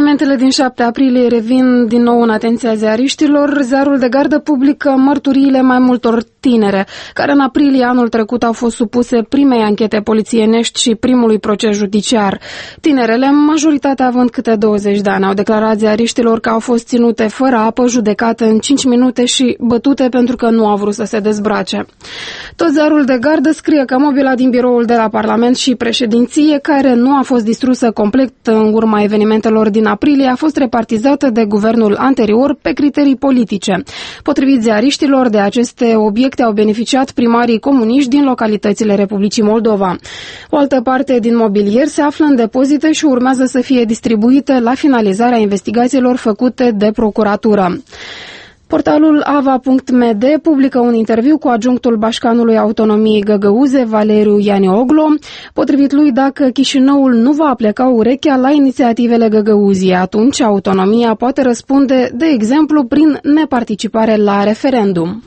Evenimentele din 7 aprilie revin din nou în atenția ziariștilor. Ziarul de Gardă publică mărturiile mai multor tinere, care în aprilie anul trecut au fost supuse primei anchete polițienești și primului proces judiciar. Tinerele, majoritatea având câte 20 de ani, au declarat ziariștilor că au fost ținute fără apă, judecate în 5 minute și bătute pentru că nu au vrut să se dezbrace. Tot Ziarul de Gardă scrie că mobila din biroul de la Parlament și președinție, care nu a fost distrusă complet în urma evenimentelor din aprilie, a fost repartizată de guvernul anterior pe criterii politice. Potrivit ziariștilor, de aceste obiecte au beneficiat primarii comuniști din localitățile Republicii Moldova. O altă parte din mobilier se află în depozite și urmează să fie distribuite la finalizarea investigațiilor făcute de procuratură. Portalul ava.md publică un interviu cu adjunctul Bașcanului Autonomiei Găgăuze, Valeriu Ianioglu. Potrivit lui, dacă Chișinăul nu va apleca urechea la inițiativele Găgăuziei, atunci autonomia poate răspunde, de exemplu, prin neparticipare la referendum.